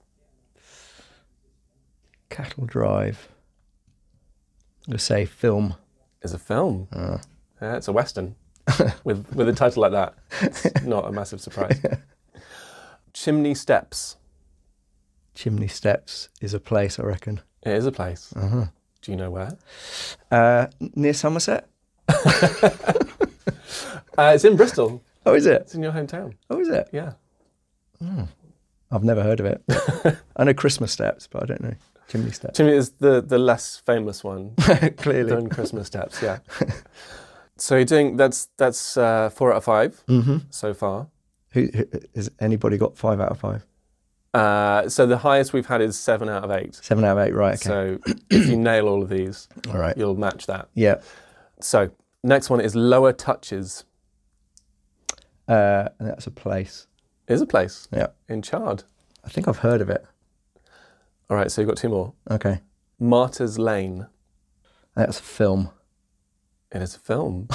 Cattle Drive. I'm going to say film. Is a film. Oh. Yeah, it's a Western. with with a title like that. It's not a massive surprise. Chimney Steps. Chimney Steps is a place, I reckon. It is a place. Uh-huh. Do you know where? Uh, near Somerset? uh, it's in Bristol. Oh, is it? It's in your hometown. Oh, is it? Yeah. Oh. I've never heard of it. I know Christmas Steps, but I don't know Chimney Steps. Chimney is the, the less famous one. Clearly. Than Christmas Steps, yeah. So you're doing, that's that's uh, four out of five mm-hmm. so far. Who, who, has anybody got five out of five? Uh, so the highest we've had is seven out of eight. Seven out of eight, right, okay. So if you nail all of these, all right. you'll match that. Yeah. So next one is Lower Touches. Uh, and that's a place. It is a place. Yeah. In Chard. I think I've heard of it. All right, so you've got two more. Okay. Martyr's Lane. That's a film. It is a film.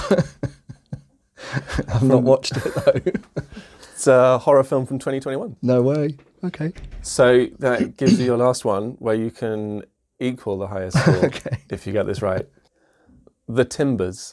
I've not watched it though. It's a horror film from twenty twenty-one. No way. Okay. So that gives you your last one where you can equal the highest score okay. if you get this right. The Timbers.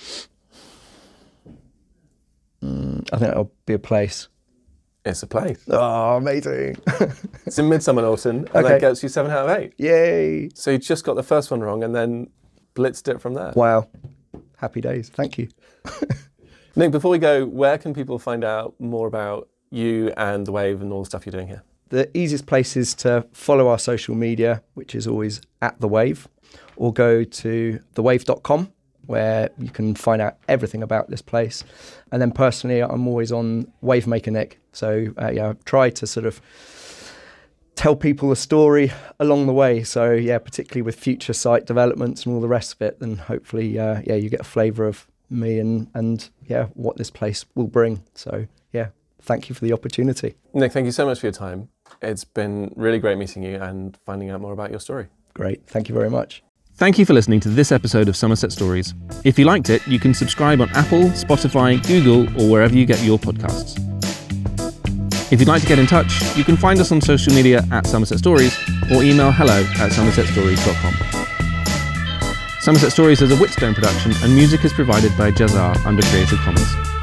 Mm, I think that'll be a place. It's a place. Oh, amazing. It's in Midsummer Norton, and okay. that gets you seven out of eight. Yay. So you just got the first one wrong and then blitzed it from there. Wow. Happy days. Thank you. Nick, before we go, where can people find out more about you and The Wave and all the stuff you're doing here? The easiest place is to follow our social media, which is always at The Wave, or go to the wave dot com, where you can find out everything about this place. And then personally, I'm always on Wavemaker Nick. So uh, yeah, I try to sort of tell people a story along the way. So yeah, particularly with future site developments and all the rest of it, then hopefully uh, yeah, you get a flavour of me and, and yeah, what this place will bring. So yeah, thank you for the opportunity. Nick, thank you so much for your time. It's been really great meeting you and finding out more about your story. Great, thank you very much. Thank you for listening to this episode of Somerset Stories. If you liked it, you can subscribe on Apple, Spotify, Google, or wherever you get your podcasts. If you'd like to get in touch, you can find us on social media at Somerset Stories or email hello at somerset stories dot com. Somerset Stories is a Whitstone production and music is provided by Jazzar under Creative Commons.